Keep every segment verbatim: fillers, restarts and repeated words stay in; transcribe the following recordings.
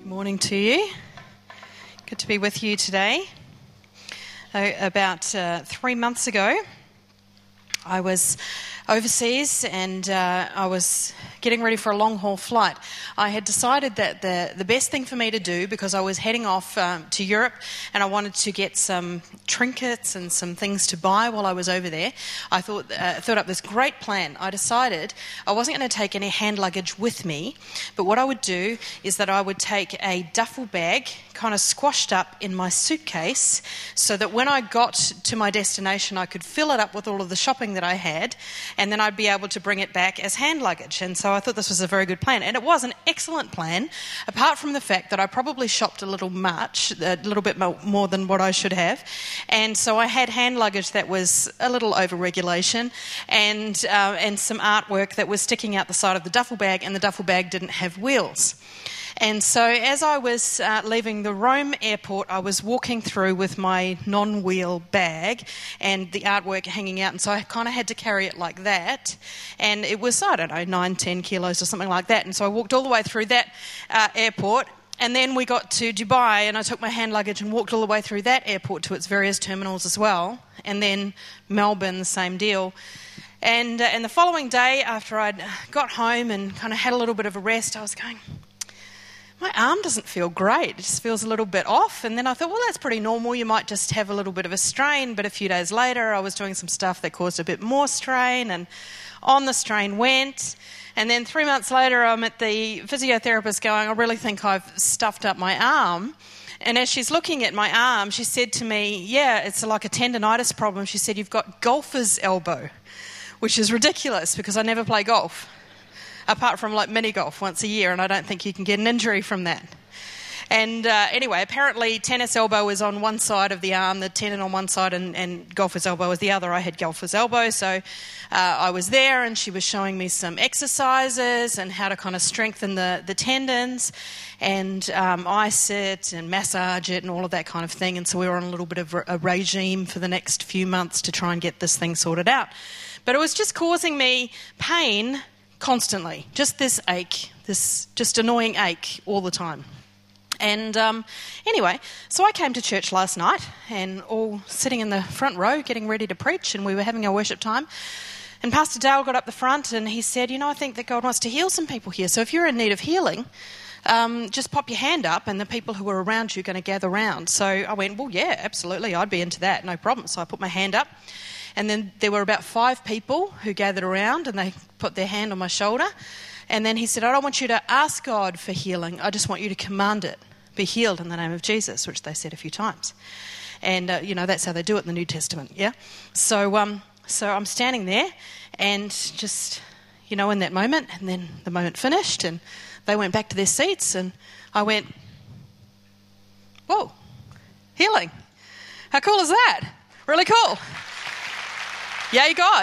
Morning to you. Good to be with you today. Uh, about uh, three months ago, I was overseas and uh, I was getting ready for a long-haul flight. I had decided that the, the best thing for me to do, because I was heading off um, to Europe and I wanted to get some trinkets and some things to buy while I was over there, I thought uh, thought up this great plan. I decided I wasn't going to take any hand luggage with me, but what I would do is that I would take a duffel bag kind of squashed up in my suitcase so that when I got to my destination I could fill it up with all of the shopping that I had, and then I'd be able to bring it back as hand luggage. And so I thought this was a very good plan, and it was an excellent plan, apart from the fact that I probably shopped a little much, a little bit more than what I should have, and so I had hand luggage that was a little over regulation, and uh, and some artwork that was sticking out the side of the duffel bag, and the duffel bag didn't have wheels. And so as I was uh, leaving the Rome airport, I was walking through with my non-wheel bag and the artwork hanging out, and so I kind of had to carry it like that. And it was, I don't know, nine, ten kilos or something like that. And so I walked all the way through that uh, airport, and then we got to Dubai, and I took my hand luggage and walked all the way through that airport to its various terminals as well. And then Melbourne, the same deal. And, uh, and the following day, after I'd got home and kind of had a little bit of a rest, I was going, my arm doesn't feel great. It just feels a little bit off. And then I thought, well, that's pretty normal. You might just have a little bit of a strain. But a few days later, I was doing some stuff that caused a bit more strain, and on the strain went. And then three months later, I'm at the physiotherapist going, I really think I've stuffed up my arm. And as she's looking at my arm, she said to me, yeah, it's like a tendonitis problem. She said, you've got golfer's elbow, which is ridiculous because I never play golf, apart from like mini golf once a year, and I don't think you can get an injury from that. And uh, anyway, apparently tennis elbow is on one side of the arm, the tendon on one side, and, and golfer's elbow is the other. I had golfer's elbow, so uh, I was there, and she was showing me some exercises and how to kind of strengthen the, the tendons, and um, ice it and massage it and all of that kind of thing. And so we were on a little bit of a regime for the next few months to try and get this thing sorted out. But it was just causing me pain constantly, just this ache, this just annoying ache all the time. And um, anyway, so I came to church last night, and all sitting in the front row getting ready to preach, and we were having our worship time. And Pastor Dale got up the front and he said, you know, I think that God wants to heal some people here. So if you're in need of healing, um, just pop your hand up and the people who are around you are going to gather round. So I went, well, yeah, absolutely, I'd be into that, no problem. So I put my hand up. And then there were about five people who gathered around, and they put their hand on my shoulder. And then he said, I don't want you to ask God for healing. I just want you to command it. Be healed in the name of Jesus, which they said a few times. And, uh, you know, that's how they do it in the New Testament, yeah? So um, so I'm standing there and just, you know, in that moment, and then the moment finished, and they went back to their seats, and I went, whoa, healing. How cool is that? Really cool. Yay, God.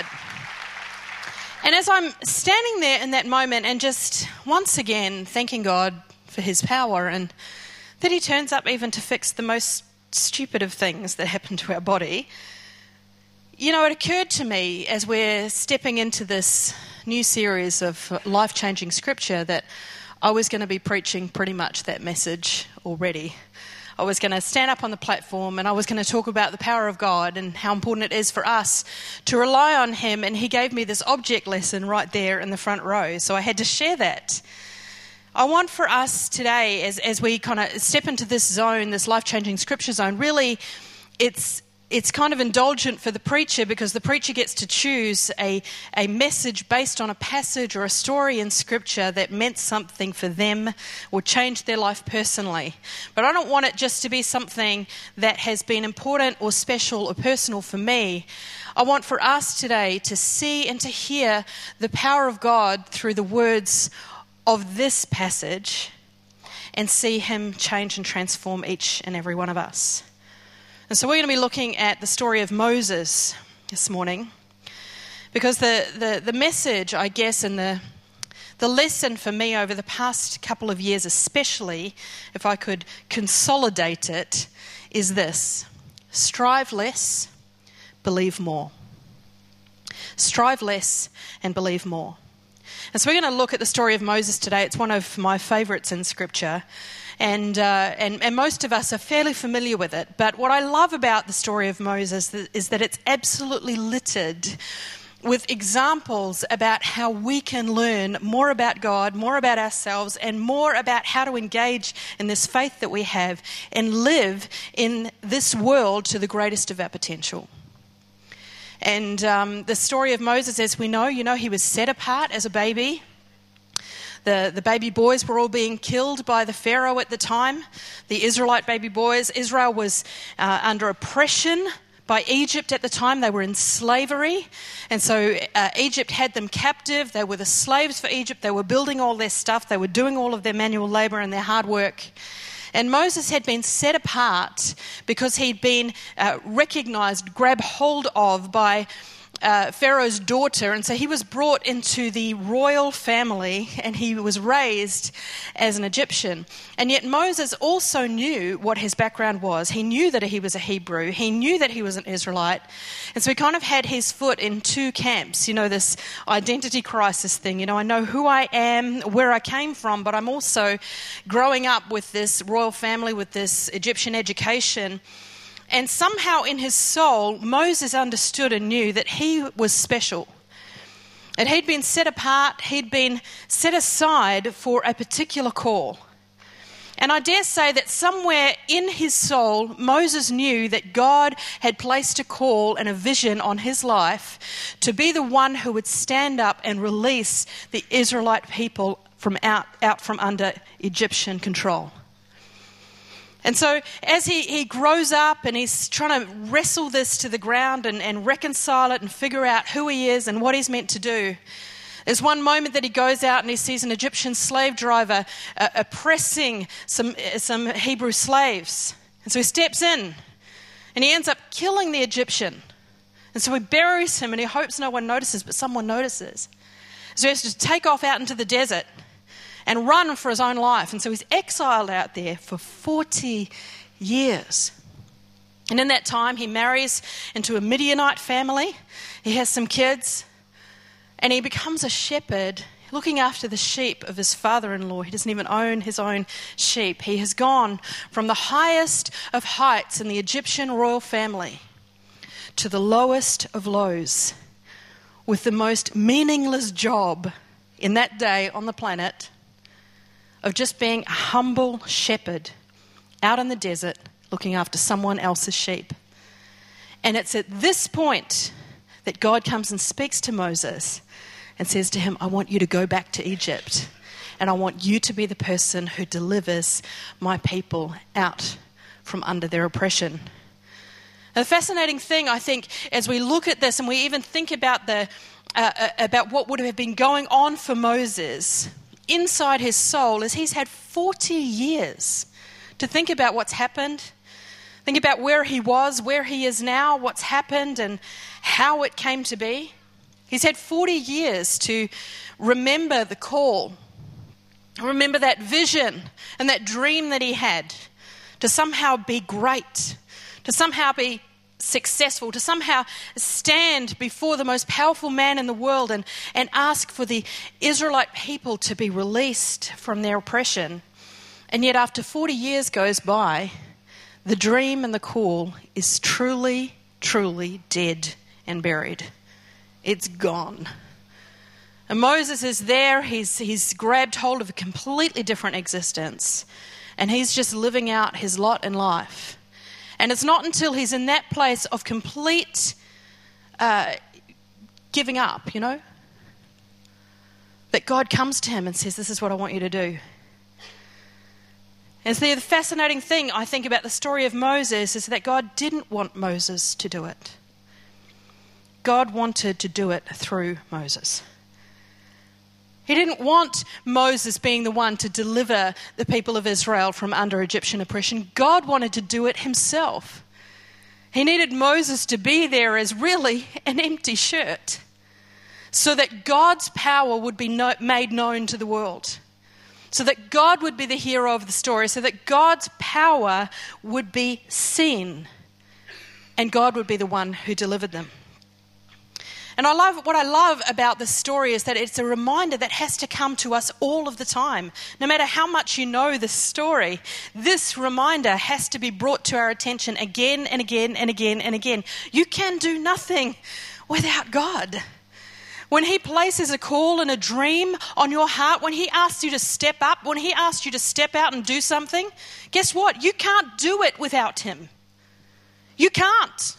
And as I'm standing there in that moment and just once again thanking God for his power, and that he turns up even to fix the most stupid of things that happen to our body, you know, it occurred to me as we're stepping into this new series of life-changing scripture that I was going to be preaching pretty much that message already. I was going to stand up on the platform and I was going to talk about the power of God and how important it is for us to rely on him. And he gave me this object lesson right there in the front row. So I had to share that. I want for us today, as, as we kind of step into this zone, this life-changing scripture zone, really it's it's kind of indulgent for the preacher, because the preacher gets to choose a, a message based on a passage or a story in scripture that meant something for them or changed their life personally. But I don't want it just to be something that has been important or special or personal for me. I want for us today to see and to hear the power of God through the words of this passage and see him change and transform each and every one of us. And so we're going to be looking at the story of Moses this morning, because the, the, the message, I guess, and the the lesson for me over the past couple of years especially, if I could consolidate it, is this: strive less, believe more. Strive less and believe more. And so we're going to look at the story of Moses today. It's one of my favourites in Scripture. And, uh, and and most of us are fairly familiar with it. But what I love about the story of Moses is that it's absolutely littered with examples about how we can learn more about God, more about ourselves, and more about how to engage in this faith that we have and live in this world to the greatest of our potential. And um, the story of Moses, as we know, you know, he was set apart as a baby. The, the baby boys were all being killed by the Pharaoh at the time, the Israelite baby boys. Israel was uh, under oppression by Egypt at the time. They were in slavery, and so uh, Egypt had them captive. They were the slaves for Egypt. They were building all their stuff. They were doing all of their manual labor and their hard work. And Moses had been set apart because he'd been uh, recognized, grabbed hold of by Uh, Pharaoh's daughter, and so he was brought into the royal family and he was raised as an Egyptian. And yet Moses also knew what his background was. He knew that he was a Hebrew. He knew that he was an Israelite. And so he kind of had his foot in two camps, you know, this identity crisis thing. You know, I know who I am, where I came from, but I'm also growing up with this royal family, with this Egyptian education. And somehow in his soul, Moses understood and knew that he was special. That he'd been set apart, he'd been set aside for a particular call. And I dare say that somewhere in his soul, Moses knew that God had placed a call and a vision on his life to be the one who would stand up and release the Israelite people from out, out from under Egyptian control. And so as he, he grows up and he's trying to wrestle this to the ground and, and reconcile it and figure out who he is and what he's meant to do, there's one moment that he goes out and he sees an Egyptian slave driver uh, oppressing some, uh, some Hebrew slaves. And so he steps in and he ends up killing the Egyptian. And so he buries him and he hopes no one notices, but someone notices. So he has to take off out into the desert and run for his own life. And so he's exiled out there for forty years. And in that time, he marries into a Midianite family. He has some kids. And he becomes a shepherd looking after the sheep of his father-in-law. He doesn't even own his own sheep. He has gone from the highest of heights in the Egyptian royal family to the lowest of lows with the most meaningless job in that day on the planet of just being a humble shepherd out in the desert looking after someone else's sheep. And it's at this point that God comes and speaks to Moses and says to him, I want you to go back to Egypt and I want you to be the person who delivers my people out from under their oppression. And the fascinating thing, I think, as we look at this and we even think about the uh, about what would have been going on for Moses inside his soul, is he's had forty years to think about what's happened, think about where he was, where he is now, what's happened and how it came to be. He's had forty years to remember the call, remember that vision and that dream that he had to somehow be great, to somehow be successful, to somehow stand before the most powerful man in the world and, and ask for the Israelite people to be released from their oppression. And yet after forty years goes by, the dream and the call is truly, truly dead and buried. It's gone. And Moses is there, he's, he's grabbed hold of a completely different existence, and he's just living out his lot in life. And it's not until he's in that place of complete uh, giving up, you know, that God comes to him and says, this is what I want you to do. And so the fascinating thing, I think, about the story of Moses is that God didn't want Moses to do it. God wanted to do it through Moses. He didn't want Moses being the one to deliver the people of Israel from under Egyptian oppression. God wanted to do it himself. He needed Moses to be there as really an empty shirt so that God's power would be no- made known to the world, so that God would be the hero of the story, so that God's power would be seen and God would be the one who delivered them. And I love what I love about this story is that it's a reminder that has to come to us all of the time. No matter how much you know the story, this reminder has to be brought to our attention again and again and again and again. You can do nothing without God. When he places a call and a dream on your heart, when he asks you to step up, when he asks you to step out and do something, guess what? You can't do it without him. You can't.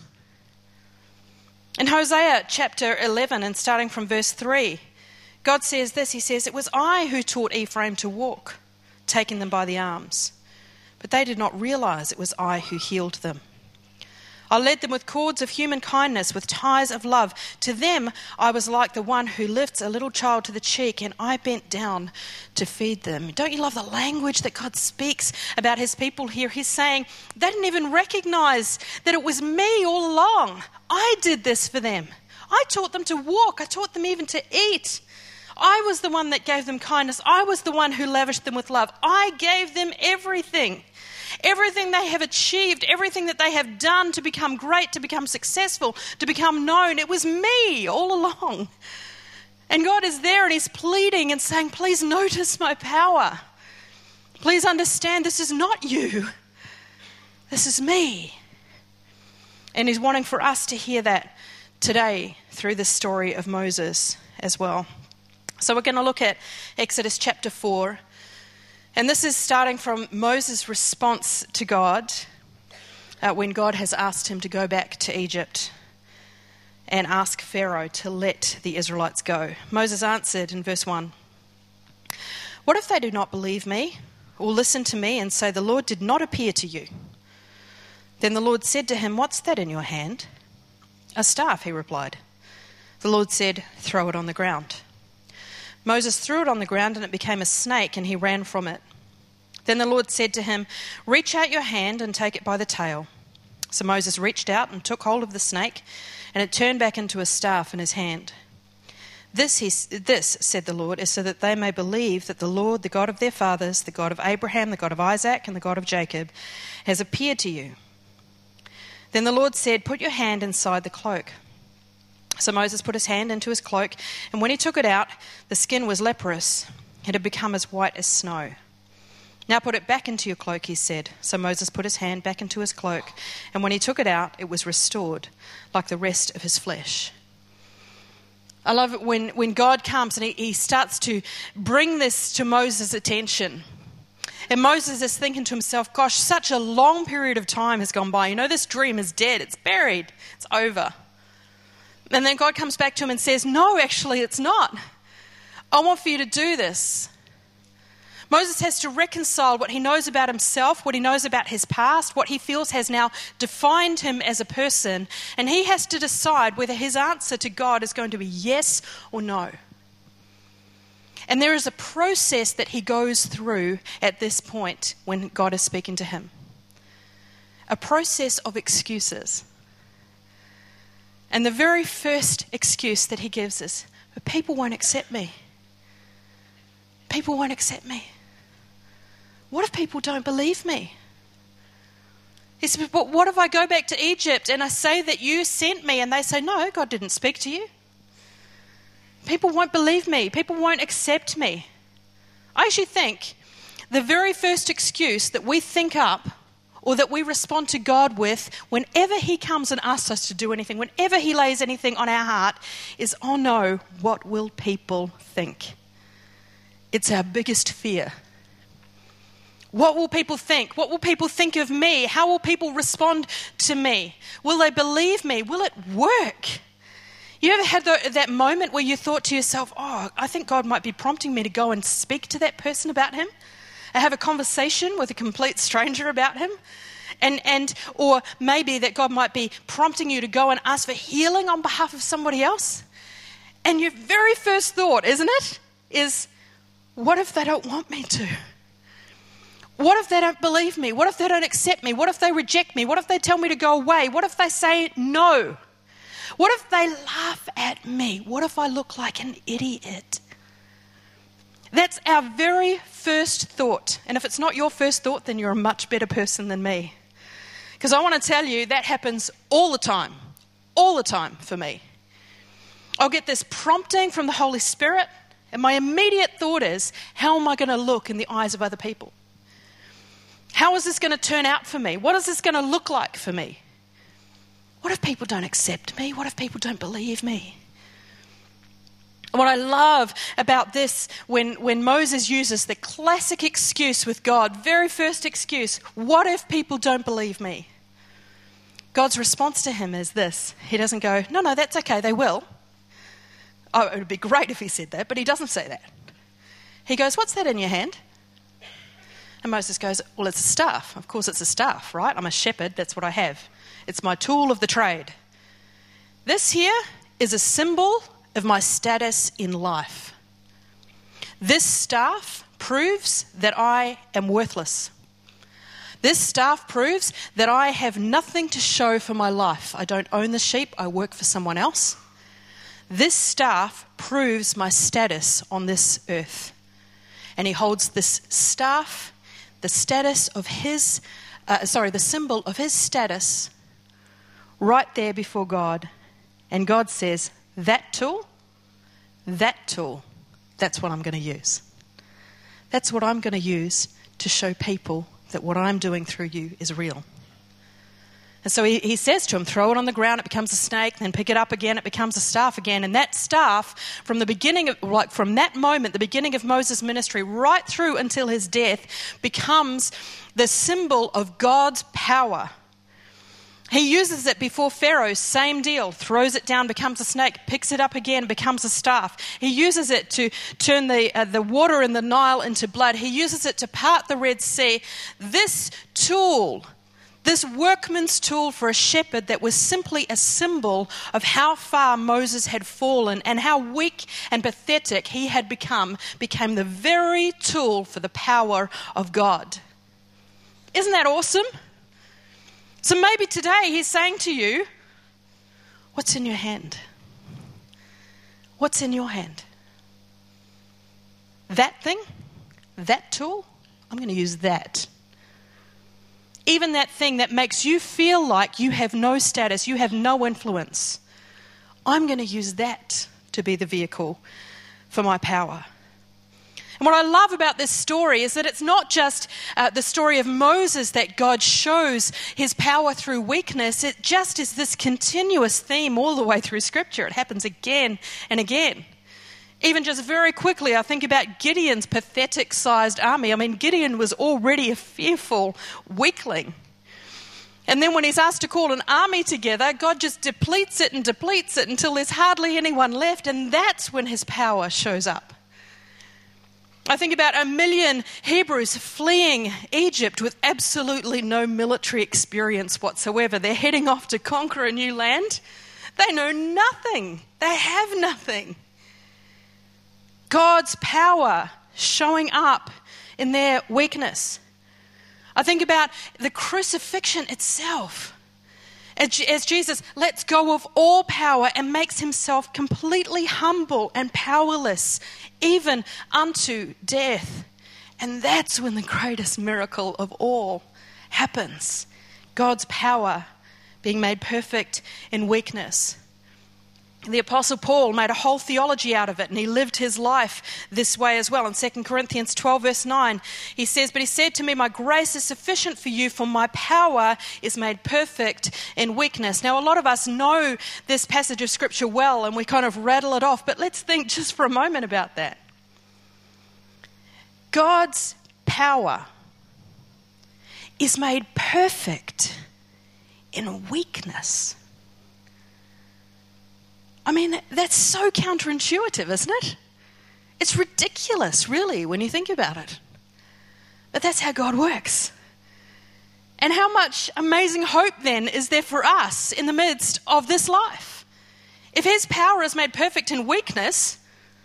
In Hosea chapter eleven and starting from verse three, God says this, he says, "It was I who taught Ephraim to walk, taking them by the arms. But they did not realize it was I who healed them. I led them with cords of human kindness, with ties of love. To them I was like the one who lifts a little child to the cheek, and I bent down to feed them." Don't you love the language that God speaks about his people here? He's saying, they didn't even recognize that it was me all along. I did this for them. I taught them to walk. I taught them even to eat. I was the one that gave them kindness. I was the one who lavished them with love. I gave them everything. Everything they have achieved, everything that they have done to become great, to become successful, to become known, it was me all along. And God is there and he's pleading and saying, please notice my power. Please understand this is not you. This is me. And he's wanting for us to hear that today through the story of Moses as well. So we're going to look at Exodus chapter four. And this is starting from Moses' response to God uh, when God has asked him to go back to Egypt and ask Pharaoh to let the Israelites go. Moses answered in verse one, "What if they do not believe me or listen to me and say, 'The Lord did not appear to you'?" Then the Lord said to him, "What's that in your hand?" "A staff," he replied. The Lord said, "Throw it on the ground." Moses threw it on the ground and it became a snake and he ran from it. Then the Lord said to him, "Reach out your hand and take it by the tail." So Moses reached out and took hold of the snake and it turned back into a staff in his hand. This, he, this, said the Lord, is so that they may believe that the Lord, the God of their fathers, the God of Abraham, the God of Isaac, and the God of Jacob, has appeared to you. Then the Lord said, "Put your hand inside the cloak." So Moses put his hand into his cloak, and when he took it out, the skin was leprous. It had become as white as snow. "Now put it back into your cloak," he said. So Moses put his hand back into his cloak, and when he took it out, it was restored, like the rest of his flesh. I love it when, when God comes and he, he starts to bring this to Moses' attention. And Moses is thinking to himself, gosh, such a long period of time has gone by. You know, this dream is dead. It's buried. It's over. And then God comes back to him and says, no, actually it's not. I want for you to do this. Moses has to reconcile what he knows about himself, what he knows about his past, what he feels has now defined him as a person. And he has to decide whether his answer to God is going to be yes or no. And there is a process that he goes through at this point when God is speaking to him. A process of excuses. And the very first excuse that he gives is, but people won't accept me. People won't accept me. What if people don't believe me? He said, but what if I go back to Egypt and I say that you sent me and they say, no, God didn't speak to you? People won't believe me. People won't accept me. I actually think the very first excuse that we think up or that we respond to God with whenever he comes and asks us to do anything, whenever he lays anything on our heart, is, oh no, what will people think? It's our biggest fear. What will people think? What will people think of me? How will people respond to me? Will they believe me? Will it work? You ever had the, that moment where you thought to yourself, oh, I think God might be prompting me to go and speak to that person about him? I have a conversation with a complete stranger about him? And, and or maybe that God might be prompting you to go and ask for healing on behalf of somebody else? And your very first thought, isn't it, is, what if they don't want me to? What if they don't believe me? What if they don't accept me? What if they reject me? What if they tell me to go away? What if they say no? What if they laugh at me? What if I look like an idiot? That's our very first thought. And if it's not your first thought, then you're a much better person than me. Because I want to tell you, that happens all the time. All the time for me. I'll get this prompting from the Holy Spirit, and my immediate thought is, how am I going to look in the eyes of other people? How is this going to turn out for me? What is this going to look like for me? What if people don't accept me? What if people don't believe me? And what I love about this, when, when Moses uses the classic excuse with God, very first excuse, what if people don't believe me? God's response to him is this. He doesn't go, no, no, that's okay, they will. Oh, it would be great if he said that, but he doesn't say that. He goes, what's that in your hand? And Moses goes, well, it's a staff. Of course it's a staff, right? I'm a shepherd, that's what I have. It's my tool of the trade. This here is a symbol of my status in life. This staff proves that I am worthless. This staff proves that I have nothing to show for my life. I don't own the sheep, I work for someone else. This staff proves my status on this earth. And he holds this staff, the status of his, uh, sorry, the symbol of his status right there before God. And God says, that tool, that tool, that's what I'm going to use. That's what I'm going to use to show people that what I'm doing through you is real. And so he, he says to him, throw it on the ground, it becomes a snake, then pick it up again, it becomes a staff again. And that staff, from the beginning of, like from that moment, the beginning of Moses' ministry, right through until his death, becomes the symbol of God's power. He uses it before Pharaoh, same deal, throws it down, becomes a snake, picks it up again, becomes a staff. He uses it to turn the uh, the water in the Nile into blood. He uses it to part the Red Sea. This tool, this workman's tool for a shepherd that was simply a symbol of how far Moses had fallen and how weak and pathetic he had become, became the very tool for the power of God. Isn't that awesome? So maybe today he's saying to you, what's in your hand? What's in your hand? That thing? That tool? I'm going to use that. Even that thing that makes you feel like you have no status, you have no influence. I'm going to use that to be the vehicle for my power. And what I love about this story is that it's not just uh, the story of Moses that God shows his power through weakness. It just is this continuous theme all the way through Scripture. It happens again and again. Even just very quickly, I think about Gideon's pathetic-sized army. I mean, Gideon was already a fearful weakling. And then when he's asked to call an army together, God just depletes it and depletes it until there's hardly anyone left, and that's when his power shows up. I think about a million Hebrews fleeing Egypt with absolutely no military experience whatsoever. They're heading off to conquer a new land. They know nothing. They have nothing. God's power showing up in their weakness. I think about the crucifixion itself. As Jesus lets go of all power and makes himself completely humble and powerless, even unto death. And that's when the greatest miracle of all happens. God's power being made perfect in weakness. The Apostle Paul made a whole theology out of it, and he lived his life this way as well. In Second Corinthians twelve verse nine, he says, but he said to me, my grace is sufficient for you, for my power is made perfect in weakness. Now, a lot of us know this passage of Scripture well, and we kind of rattle it off, but let's think just for a moment about that. God's power is made perfect in weakness. I mean, that's so counterintuitive, isn't it? It's ridiculous, really, when you think about it. But that's how God works. And how much amazing hope, then, is there for us in the midst of this life? If his power is made perfect in weakness,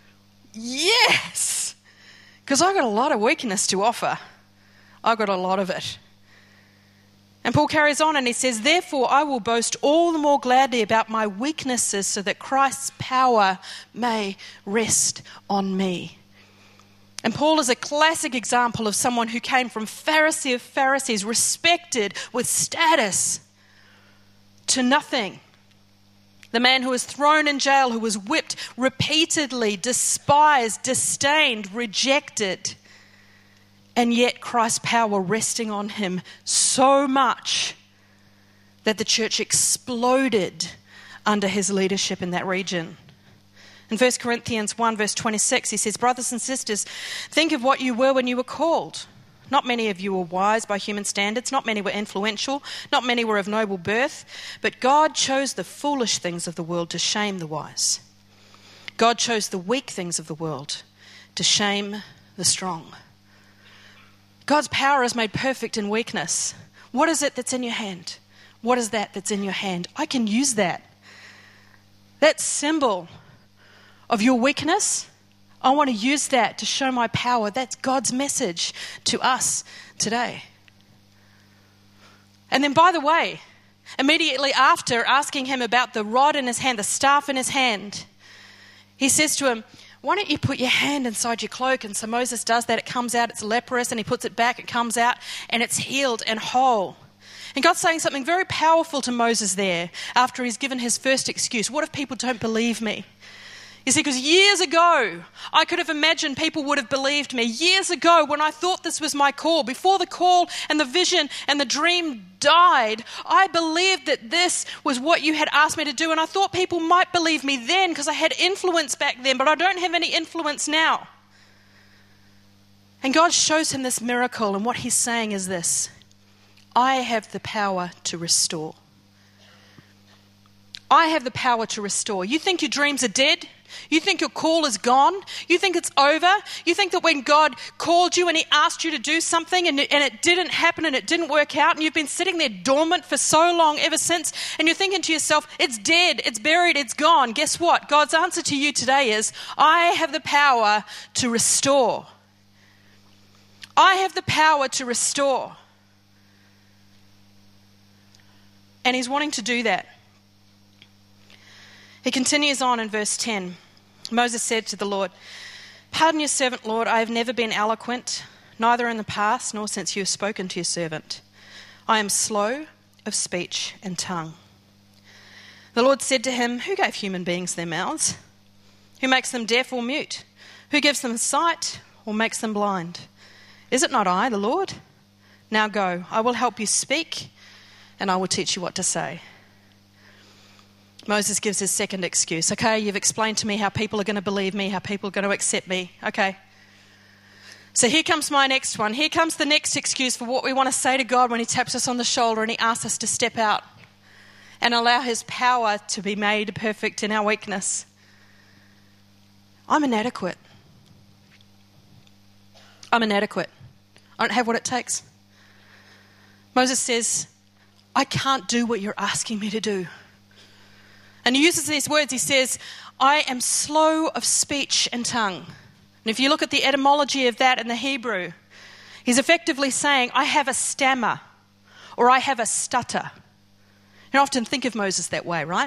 yes! Because I've got a lot of weakness to offer. I've got a lot of it. And Paul carries on and he says, therefore I will boast all the more gladly about my weaknesses so that Christ's power may rest on me. And Paul is a classic example of someone who came from Pharisee of Pharisees, respected with status, to nothing, The man who was thrown in jail, who was whipped repeatedly, despised, disdained, rejected. And yet Christ's power resting on him so much that the church exploded under his leadership in that region. In First Corinthians one verse twenty-six, he says, brothers and sisters, think of what you were when you were called. Not many of you were wise by human standards. Not many were influential. Not many were of noble birth. But God chose the foolish things of the world to shame the wise. God chose the weak things of the world to shame the strong. God's power is made perfect in weakness. What is it that's in your hand? What is that that's in your hand? I can use that. That symbol of your weakness, I want to use that to show my power. That's God's message to us today. And then, by the way, immediately after asking him about the rod in his hand, the staff in his hand, he says to him, why don't you put your hand inside your cloak? And so Moses does that. It comes out, it's leprous, and he puts it back, it comes out, and it's healed and whole. And God's saying something very powerful to Moses there after he's given his first excuse. What if people don't believe me? You see, because years ago, I could have imagined people would have believed me. Years ago, when I thought this was my call, before the call and the vision and the dream died, I believed that this was what you had asked me to do. And I thought people might believe me then because I had influence back then, but I don't have any influence now. And God shows him this miracle, and what he's saying is this: I have the power to restore. I have the power to restore. You think your dreams are dead? You think your call is gone? You think it's over? You think that when God called you and he asked you to do something and it, and it didn't happen and it didn't work out and you've been sitting there dormant for so long ever since, and you're thinking to yourself, it's dead, it's buried, it's gone. Guess what? God's answer to you today is, I have the power to restore. I have the power to restore. And he's wanting to do that. He continues on in verse ten. Moses said to the Lord, pardon your servant, Lord, I have never been eloquent, neither in the past nor since you have spoken to your servant. I am slow of speech and tongue. The Lord said to him, who gave human beings their mouths? Who makes them deaf or mute? Who gives them sight or makes them blind? Is it not I, the Lord? Now go, I will help you speak, and I will teach you what to say. Moses gives his second excuse. Okay, you've explained to me how people are going to believe me, how people are going to accept me. Okay. So here comes my next one. Here comes the next excuse for what we want to say to God when he taps us on the shoulder and he asks us to step out and allow his power to be made perfect in our weakness. I'm inadequate. I'm inadequate. I don't have what it takes. Moses says, I can't do what you're asking me to do. And he uses these words. He says, I am slow of speech and tongue. And if you look at the etymology of that in the Hebrew, he's effectively saying, I have a stammer, or I have a stutter. You often think of Moses that way, right?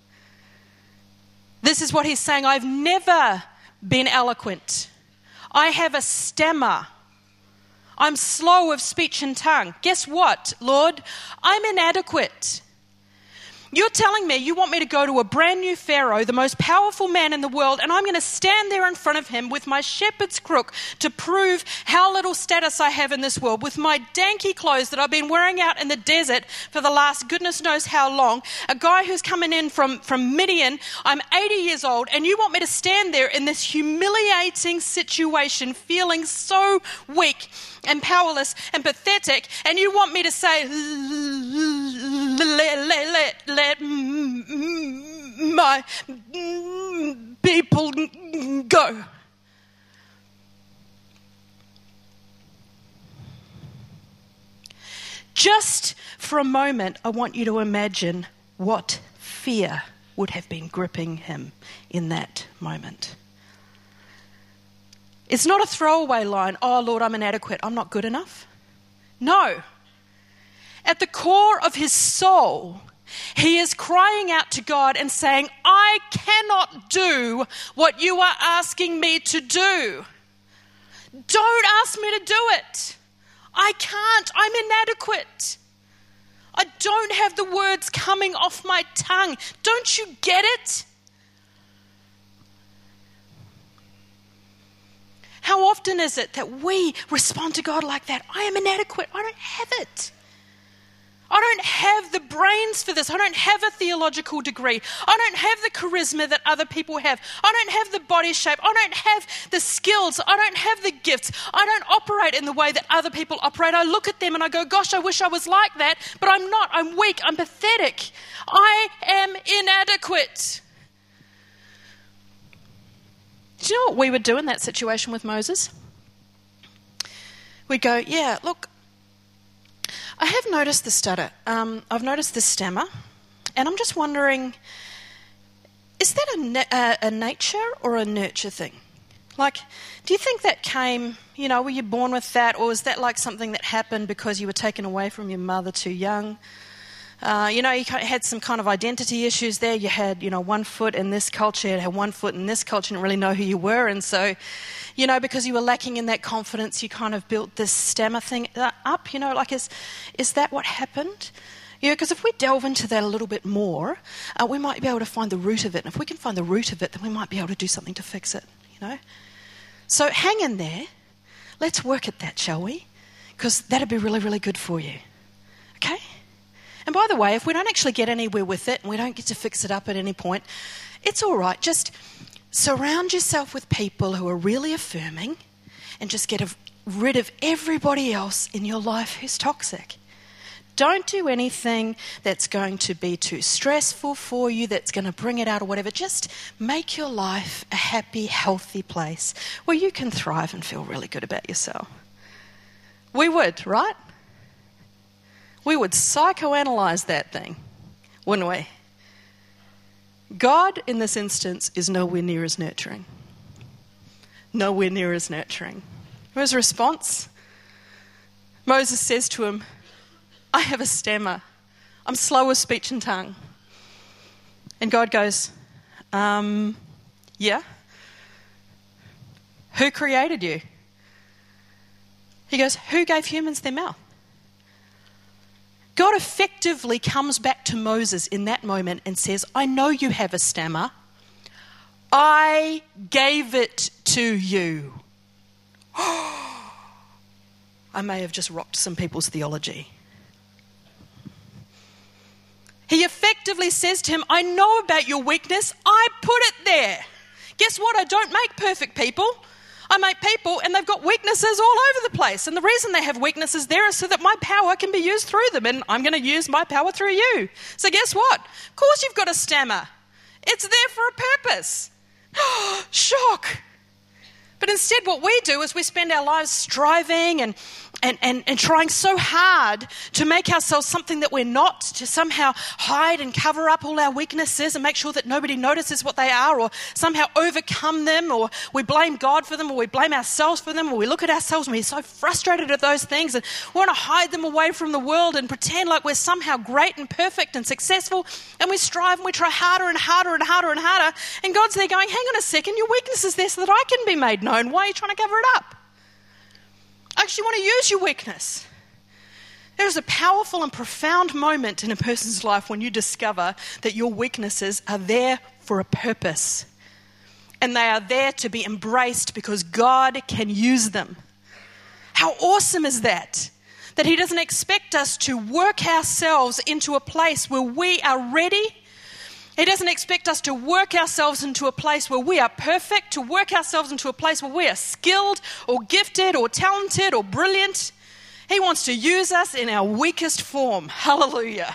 This is what he's saying. I've never been eloquent. I have a stammer. I'm slow of speech and tongue. Guess what, Lord? I'm inadequate. You're telling me you want me to go to a brand new Pharaoh, the most powerful man in the world, and I'm going to stand there in front of him with my shepherd's crook to prove how little status I have in this world, with my danky clothes that I've been wearing out in the desert for the last goodness knows how long, a guy who's coming in from, from Midian. I'm eighty years old, and you want me to stand there in this humiliating situation, feeling so weak and powerless and pathetic, and you want me to say, let, let, let, let my people go. Just for a moment, I want you to imagine what fear would have been gripping him in that moment. It's not a throwaway line, oh Lord, I'm inadequate, I'm not good enough. No. At the core of his soul, he is crying out to God and saying, I cannot do what you are asking me to do. Don't ask me to do it. I can't. I'm inadequate. I don't have the words coming off my tongue. Don't you get it? How often is it that we respond to God like that? I am inadequate. I don't have it. I don't have the brains for this. I don't have a theological degree. I don't have the charisma that other people have. I don't have the body shape. I don't have the skills. I don't have the gifts. I don't operate in the way that other people operate. I look at them and I go, gosh, I wish I was like that, but I'm not. I'm weak. I'm pathetic. I am inadequate. Do you know what we would do in that situation with Moses? We'd go, yeah, look, I have noticed the stutter. Um, I've noticed the stammer, and I'm just wondering, is that a, na- a, a nature or a nurture thing? Like, do you think that came, you know, were you born with that, or is that like something that happened because you were taken away from your mother too young? Uh, you know, you had some kind of identity issues there. You had, you know, one foot in this culture, you had one foot in this culture, and didn't really know who you were. And so, you know, because you were lacking in that confidence, you kind of built this stammer thing up, you know, like is is that what happened? You know, because if we delve into that a little bit more, uh, we might be able to find the root of it. And if we can find the root of it, then we might be able to do something to fix it, you know. So hang in there. Let's work at that, shall we? Because that'd be really, really good for you. Okay? And by the way, if we don't actually get anywhere with it and we don't get to fix it up at any point, it's all right. Just surround yourself with people who are really affirming and just get rid of everybody else in your life who's toxic. Don't do anything that's going to be too stressful for you, that's going to bring it out or whatever. Just make your life a happy, healthy place where you can thrive and feel really good about yourself. We would, right? We would psychoanalyze that thing, wouldn't we? God, in this instance, is nowhere near as nurturing. Nowhere near as nurturing. His response? Moses says to him, I have a stammer. I'm slow of speech and tongue. And God goes, um, yeah? Who created you? He goes, who gave humans their mouth? God effectively comes back to Moses in that moment and says, I know you have a stammer. I gave it to you. I may have just rocked some people's theology. He effectively says to him, I know about your weakness. I put it there. Guess what? I don't make perfect people. I make people and they've got weaknesses all over the place. And the reason they have weaknesses there is so that my power can be used through them. And I'm going to use my power through you. So guess what? Of course you've got a stammer. It's there for a purpose. Shock. But instead what we do is we spend our lives striving and, and, and, and trying so hard to make ourselves something that we're not, to somehow hide and cover up all our weaknesses and make sure that nobody notices what they are, or somehow overcome them, or we blame God for them, or we blame ourselves for them, or we look at ourselves and we're so frustrated at those things and we want to hide them away from the world and pretend like we're somehow great and perfect and successful, and we strive and we try harder and harder and harder and harder, and God's there going, hang on a second, your weakness is there so that I can be made known. Why are you trying to cover it up? I actually want to use your weakness. There is a powerful and profound moment in a person's life when you discover that your weaknesses are there for a purpose. And they are there to be embraced because God can use them. How awesome is that? That He doesn't expect us to work ourselves into a place where we are ready. He doesn't expect us to work ourselves into a place where we are perfect, to work ourselves into a place where we are skilled or gifted or talented or brilliant. He wants to use us in our weakest form. Hallelujah.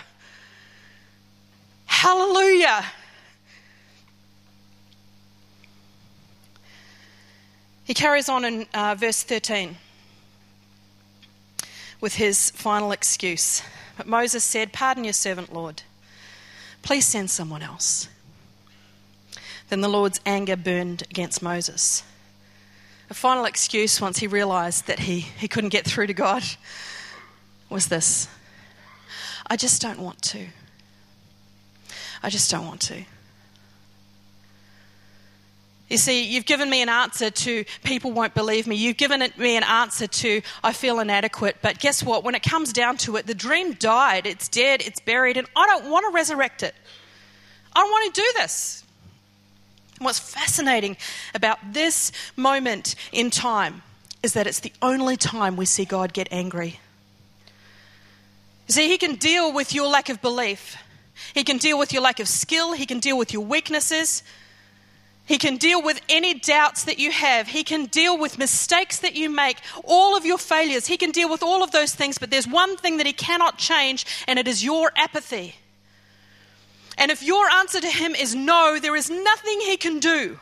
Hallelujah. He carries on in uh, verse thirteen with his final excuse. But Moses said, "Pardon your servant, Lord. Please send someone else." Then the Lord's anger burned against Moses. A final excuse, once he realised that he, he couldn't get through to God, was this: I just don't want to. I just don't want to. You see, you've given me an answer to people won't believe me. You've given me an answer to I feel inadequate. But guess what? When it comes down to it, the dream died. It's dead. It's buried. And I don't want to resurrect it. I don't want to do this. And what's fascinating about this moment in time is that it's the only time we see God get angry. You see, he can deal with your lack of belief. He can deal with your lack of skill. He can deal with your weaknesses. He can deal with any doubts that you have. He can deal with mistakes that you make, all of your failures. He can deal with all of those things, but there's one thing that he cannot change, and it is your apathy. And if your answer to him is no, there is nothing he can do.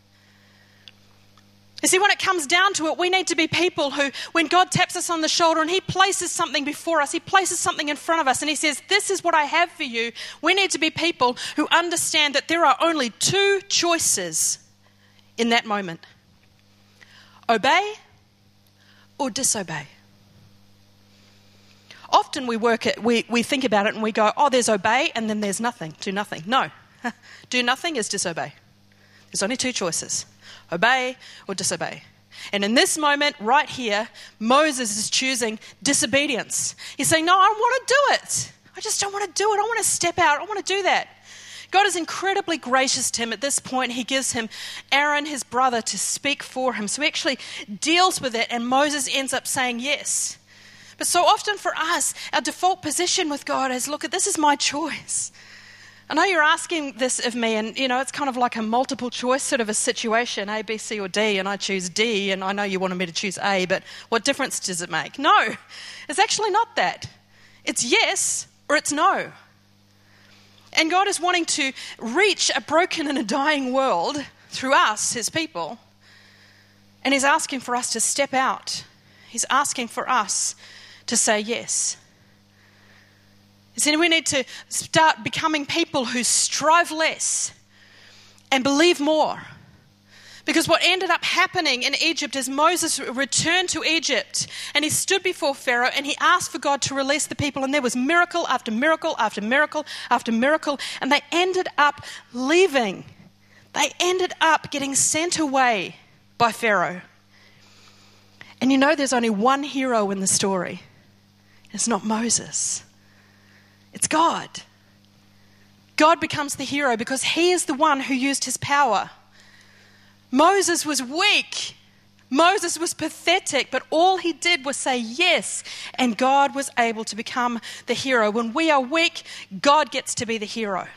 You see, when it comes down to it, we need to be people who, when God taps us on the shoulder and he places something before us, he places something in front of us and he says, this is what I have for you. We need to be people who understand that there are only two choices in that moment. Obey or disobey. Often we work it, we, we think about it and we go, oh, there's obey and then there's nothing. Do nothing. No. Do nothing is disobey. There's only two choices. Obey or disobey. And in this moment right here, Moses is choosing disobedience. He's saying, no, I don't want to do it. I just don't want to do it. I want to step out. I want to do that. God is incredibly gracious to him. At this point, he gives him Aaron, his brother, to speak for him. So he actually deals with it, and Moses ends up saying yes. But so often for us, our default position with God is, look, this is my choice. I know you're asking this of me, and you know it's kind of like a multiple choice sort of a situation, A, B, C or D, and I choose D, and I know you wanted me to choose A, but what difference does it make? No, it's actually not that. It's yes or it's no. And God is wanting to reach a broken and a dying world through us, his people, and he's asking for us to step out. He's asking for us to say yes. You see, we need to start becoming people who strive less and believe more. Because what ended up happening in Egypt is Moses returned to Egypt and he stood before Pharaoh and he asked for God to release the people, and there was miracle after miracle after miracle after miracle, and they ended up leaving. They ended up getting sent away by Pharaoh. And you know there's only one hero in the story. It's not Moses. It's God. God becomes the hero because he is the one who used his power. Moses was weak. Moses was pathetic, but all he did was say yes, and God was able to become the hero. When we are weak, God gets to be the hero.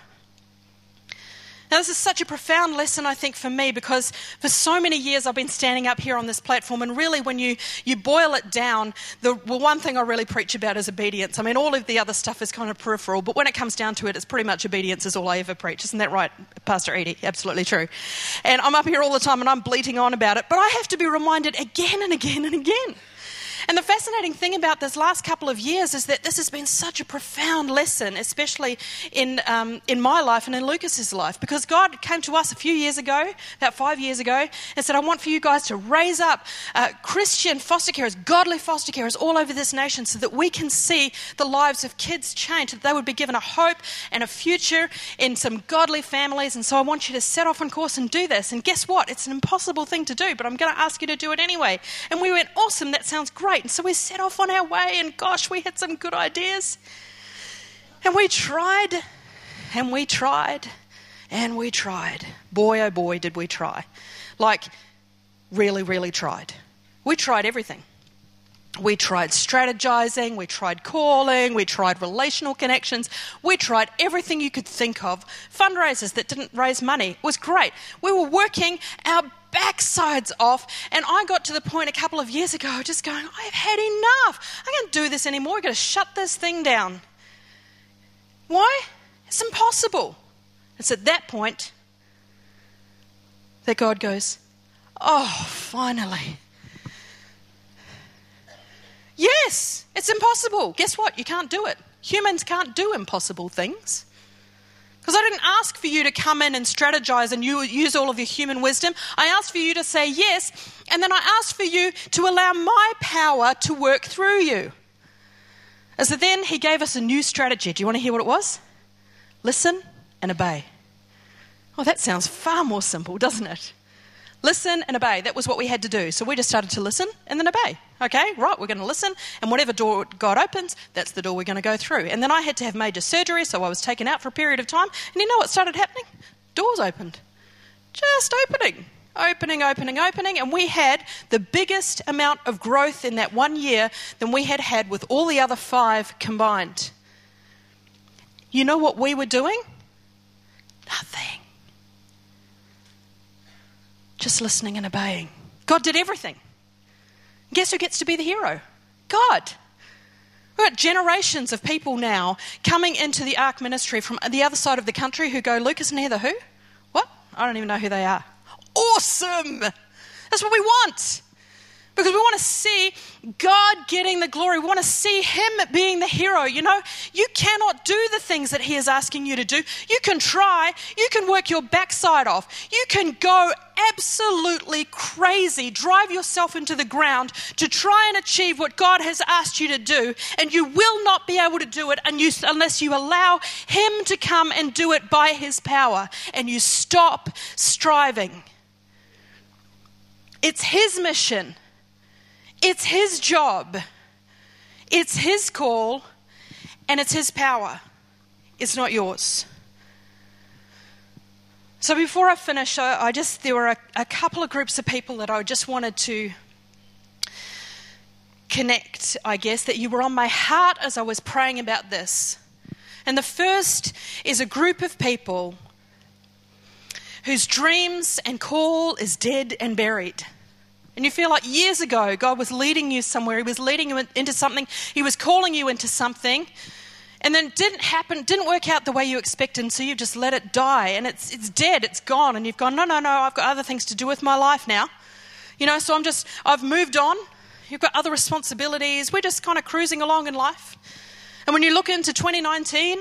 Now, this is such a profound lesson, I think, for me, because for so many years I've been standing up here on this platform, and really when you, you boil it down, the well, one thing I really preach about is obedience. I mean, all of the other stuff is kind of peripheral, but when it comes down to it, it's pretty much obedience is all I ever preach. Isn't that right, Pastor Edie? Absolutely true. And I'm up here all the time and I'm bleating on about it, but I have to be reminded again and again and again. And the fascinating thing about this last couple of years is that this has been such a profound lesson, especially in um, in my life and in Lucas's life, because God came to us a few years ago, about five years ago, and said, I want for you guys to raise up uh, Christian foster carers, godly foster carers all over this nation so that we can see the lives of kids change, that they would be given a hope and a future in some godly families. And so I want you to set off on course and do this. And guess what? It's an impossible thing to do, but I'm going to ask you to do it anyway. And we went, awesome, that sounds great. And so we set off on our way, and gosh, we had some good ideas. And we tried, and we tried, and we tried. Boy, oh boy, did we try. Like, really, really tried. We tried everything. We tried strategizing, we tried calling, we tried relational connections, we tried everything you could think of. Fundraisers that didn't raise money. It was great. We were working our backsides off, and I got to the point a couple of years ago just going, I've had enough. I can't do this anymore. We've got to shut this thing down. Why? It's impossible. It's at that point that God goes, oh, finally. Yes, it's impossible. Guess what? You can't do it. Humans can't do impossible things. Because I didn't ask for you to come in and strategize and you use all of your human wisdom. I asked for you to say yes, and then I asked for you to allow my power to work through you. And so then he gave us a new strategy. Do you want to hear what it was? Listen and obey. Oh, that sounds far more simple, doesn't it? Listen and obey. That was what we had to do. So we just started to listen and then obey. Okay, right, we're going to listen. And whatever door God opens, that's the door we're going to go through. And then I had to have major surgery, so I was taken out for a period of time. And you know what started happening? Doors opened. Just opening. Opening, opening, opening. And we had the biggest amount of growth in that one year than we had had with all the other five combined. You know what we were doing? Nothing. Just listening and obeying. God did everything. Guess who gets to be the hero? God. We've got generations of people now coming into the ARC ministry from the other side of the country who go, Lucas and Heather, who? What? I don't even know who they are. Awesome. That's what we want. Because we want to see God getting the glory. We want to see him being the hero. You know, you cannot do the things that he is asking you to do. You can try. You can work your backside off. You can go absolutely crazy, drive yourself into the ground to try and achieve what God has asked you to do. And you will not be able to do it unless you allow him to come and do it by his power. And you stop striving. It's his mission. It's his job, it's his call, and it's his power. It's not yours. So before I finish, I, I just there were a, a couple of groups of people that I just wanted to connect, I guess, that you were on my heart as I was praying about this. And the first is a group of people whose dreams and call is dead and buried. And you feel like years ago, God was leading you somewhere. He was leading you into something. He was calling you into something. And then it didn't happen, didn't work out the way you expected. And so you just let it die. And it's it's dead, it's gone. And you've gone, no, no, no, I've got other things to do with my life now. You know, so I'm just, I've moved on. You've got other responsibilities. We're just kind of cruising along in life. And when you look into twenty nineteen,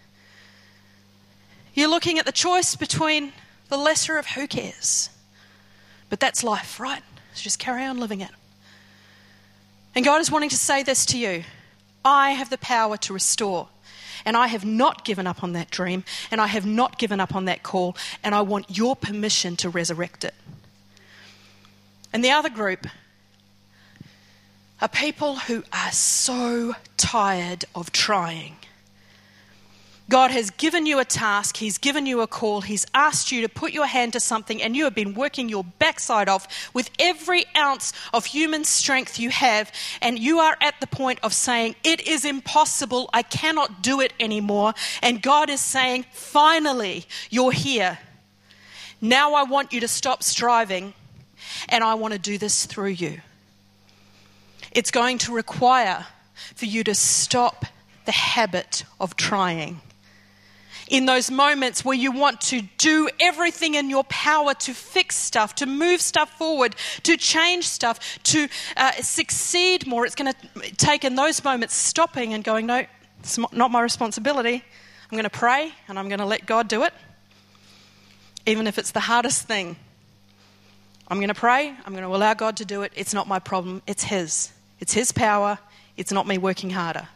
you're looking at the choice between the lesser of who cares. But that's life, right? So just carry on living it. And God is wanting to say this to you. I have the power to restore. And I have not given up on that dream. And I have not given up on that call. And I want your permission to resurrect it. And the other group are people who are so tired of trying. God has given you a task, he's given you a call, he's asked you to put your hand to something, and you have been working your backside off with every ounce of human strength you have, and you are at the point of saying, it is impossible, I cannot do it anymore. And God is saying, finally, you're here. Now I want you to stop striving, and I want to do this through you. It's going to require for you to stop the habit of trying. In those moments where you want to do everything in your power to fix stuff, to move stuff forward, to change stuff, to uh, succeed more, it's going to take in those moments stopping and going, no, it's not my responsibility. I'm going to pray and I'm going to let God do it. Even if it's the hardest thing. I'm going to pray, I'm going to allow God to do it. It's not my problem, it's his. It's his power, it's not me working harder.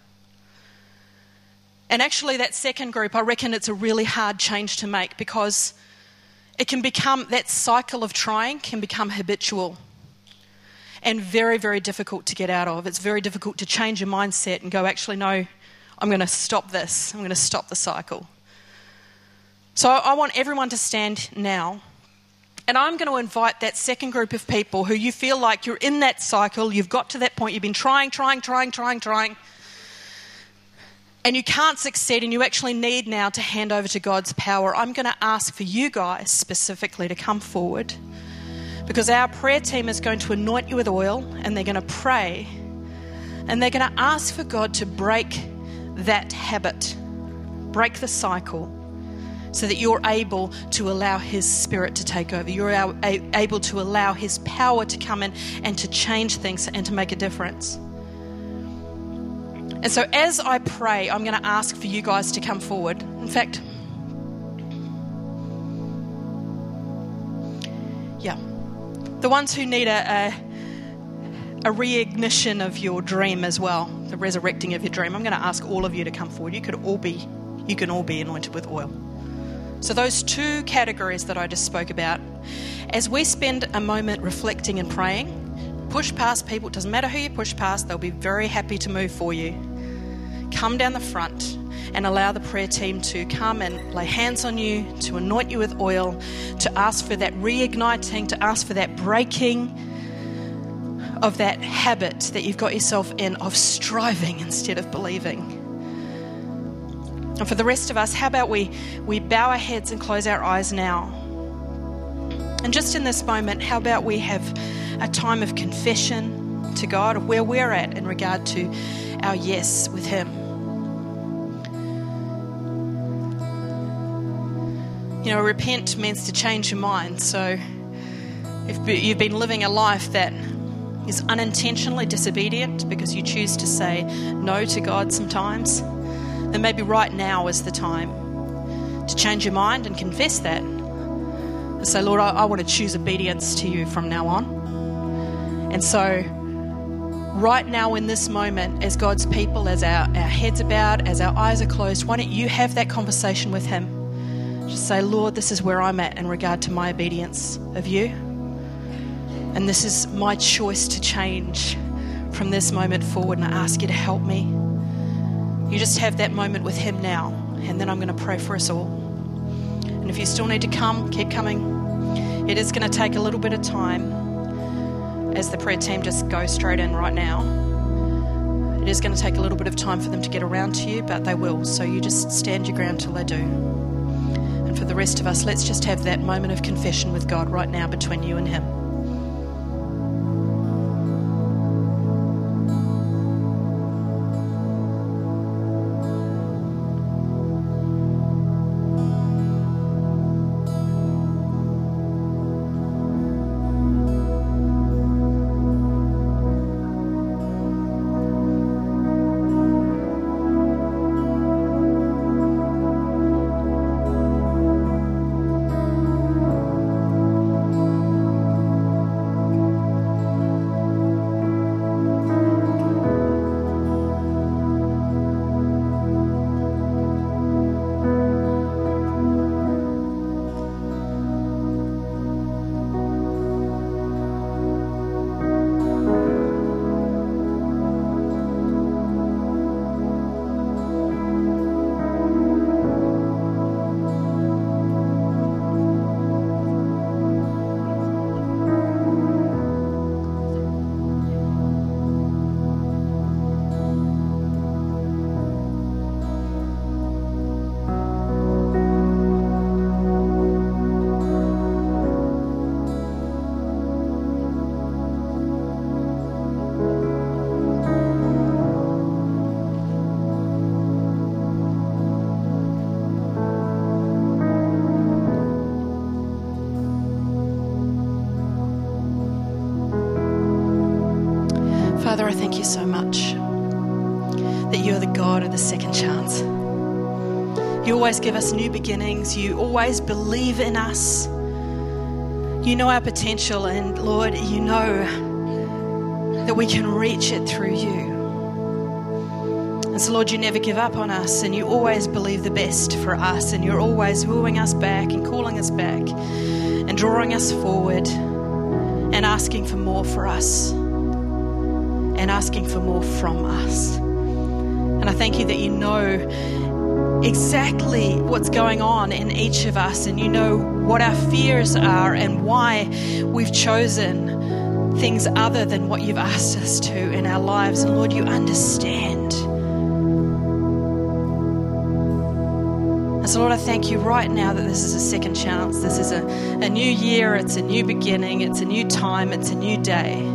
And actually that second group, I reckon it's a really hard change to make because it can become, that cycle of trying can become habitual and very, very difficult to get out of. It's very difficult to change your mindset and go, actually, no, I'm going to stop this. I'm going to stop the cycle. So I want everyone to stand now. And I'm going to invite that second group of people who you feel like you're in that cycle, you've got to that point, you've been trying, trying, trying, trying, trying, and you can't succeed and you actually need now to hand over to God's power. I'm going to ask for you guys specifically to come forward because our prayer team is going to anoint you with oil and they're going to pray and they're going to ask for God to break that habit, break the cycle, so that you're able to allow his spirit to take over. You're able to allow his power to come in and to change things and to make a difference. And so as I pray, I'm going to ask for you guys to come forward. In fact, yeah, the ones who need a, a, a reignition of your dream as well, the resurrecting of your dream, I'm going to ask all of you to come forward. You could all be, you can all be anointed with oil. So those two categories that I just spoke about. as we spend a moment reflecting and praying, push past people. It doesn't matter who you push past, they'll be very happy to move for you. Come down the front and allow the prayer team to come and lay hands on you, to anoint you with oil, to ask for that reigniting, to ask for that breaking of that habit that you've got yourself in of striving instead of believing. And for the rest of us, how about we, we bow our heads and close our eyes now? And just in this moment, how about we have a time of confession to God of where we're at in regard to our yes with Him. You know, repent means to change your mind. So if you've been living a life that is unintentionally disobedient because you choose to say no to God sometimes, then maybe right now is the time to change your mind and confess that. And say, Lord, I, I want to choose obedience to you from now on. And so right now in this moment, as God's people, as our, our heads are bowed, as our eyes are closed, why don't you have that conversation with Him? Just say, Lord, this is where I'm at in regard to my obedience of you. And this is my choice to change from this moment forward. And I ask you to help me. You just have that moment with Him now. And then I'm going to pray for us all. And if you still need to come, keep coming. It is going to take a little bit of time as the prayer team just go straight in right now. It is going to take a little bit of time for them to get around to you, but they will. So you just stand your ground till they do. For the rest of us, let's just have that moment of confession with God right now between you and Him. Father, I thank you so much that you're the God of the second chance. You always give us new beginnings. You always believe in us. You know our potential, and Lord, you know that we can reach it through you. And so, Lord, you never give up on us, and you always believe the best for us, and you're always wooing us back and calling us back and drawing us forward and asking for more for us. And asking for more from us. And I thank you that you know exactly what's going on in each of us, and you know what our fears are and why we've chosen things other than what you've asked us to in our lives. And Lord, you understand. And so Lord, I thank you right now that this is a second chance. This is a, a new year. It's a new beginning. It's a new time. It's a new day.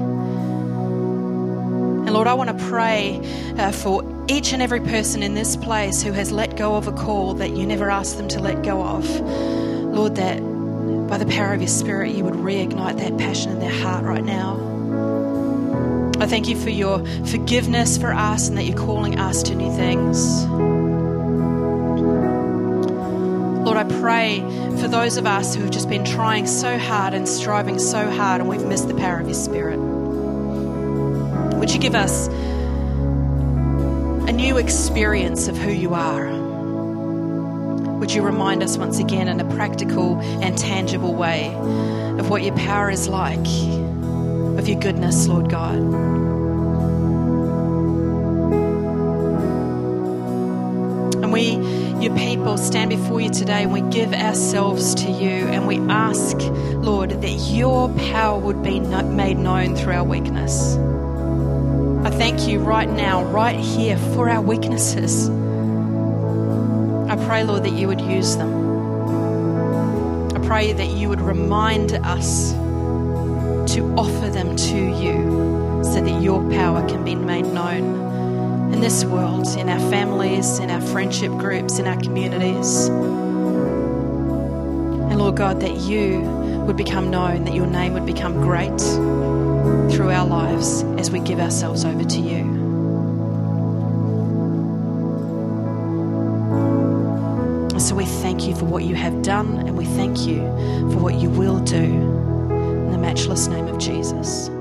Lord, I want to pray uh, for each and every person in this place who has let go of a call that you never asked them to let go of. Lord, that by the power of your Spirit, you would reignite that passion in their heart right now. I thank you for your forgiveness for us and that you're calling us to new things. Lord, I pray for those of us who have just been trying so hard and striving so hard and we've missed the power of your Spirit. Would you give us a new experience of who you are? would you remind us once again in a practical and tangible way of what your power is like, of your goodness, Lord God. And we, your people, stand before you today and we give ourselves to you and we ask, Lord, that your power would be made known through our weakness. I thank you right now, right here, for our weaknesses. I pray, Lord, that you would use them. I pray that you would remind us to offer them to you so that your power can be made known in this world, in our families, in our friendship groups, in our communities. And Lord God, that you would become known, that your name would become great through our lives as we give ourselves over to you. So we thank you for what you have done, and we thank you for what you will do in the matchless name of Jesus.